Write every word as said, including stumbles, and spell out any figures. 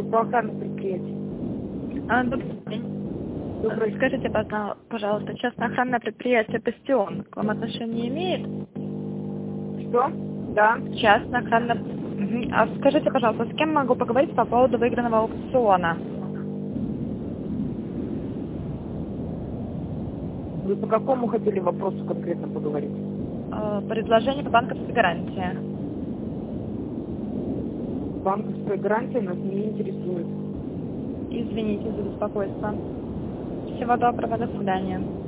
группа охраны предприятий. А, добрый день. Добрый. Скажите, позна- пожалуйста, частное охранное предприятие «Бастион» к вам отношения имеет? Что? Да. Частное охранное... Мгм. А скажите, пожалуйста, с кем могу поговорить по поводу выигранного аукциона? Вы по какому хотели вопросу конкретно поговорить? Э, Предложение по банковской гарантии. Банковская гарантия нас не интересует. Извините за беспокойство. Всего доброго, до свидания.